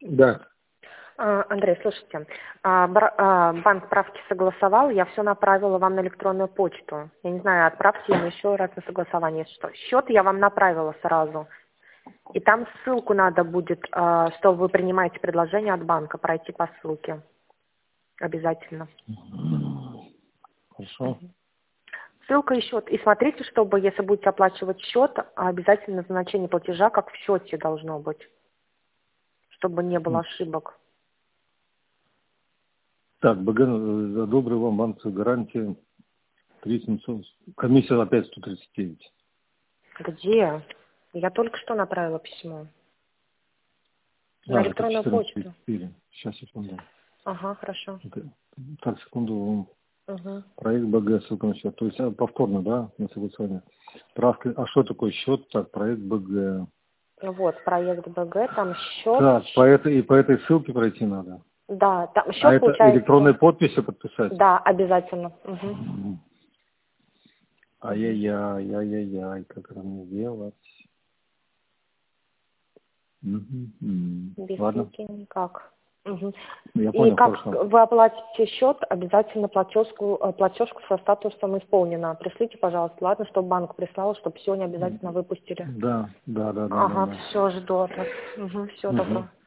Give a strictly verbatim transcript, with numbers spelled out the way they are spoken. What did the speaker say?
Да. А, Андрей, слушайте, а, бра- а, банк справки согласовал, я все направила вам на электронную почту. Я не знаю, отправьте ему еще раз на согласование. Что? Счет я вам направила сразу. И там ссылку надо будет, а, что вы принимаете предложение от банка, пройти по ссылке. Обязательно. Хорошо. Ссылка и счет. И смотрите, чтобы, если будете оплачивать счет, обязательно назначение платежа, как в счете должно быть, чтобы не было ошибок. Так, БГ э, одобрил вам банковскую гарантию три семьсот. Комиссия опять сто тридцать девять. Где? Я только что направила письмо. На А, это электронную четырнадцать почту. тридцать четыре. Сейчас, секунду. Ага, хорошо. Это- Так, секунду. Угу. Проект БГ, ссылка на счет. То есть а, повторно, да, на согласование. Правка. А что такое счет? Так, проект БГ. Вот, проект БГ, там счет. Так, по этой, и по этой ссылке пройти надо. Да, там А счет это электронной получается. подписью подписать? Да, обязательно. Угу. М. Угу. Ай-яй-яй, ай-яй-яй, как это мне делать? Мгм, м. Без Ладно, ссылки никак. Угу. я И понял, как хорошо. вы оплатите счет, обязательно платежку, э, платежку со статусом исполнено. Пришлите, пожалуйста, ладно, чтобы банк прислал, чтобы сегодня обязательно выпустили. Да, да, да, да, да, Ага, да. все, жду от вас. Угу, всего Мгм. доброго.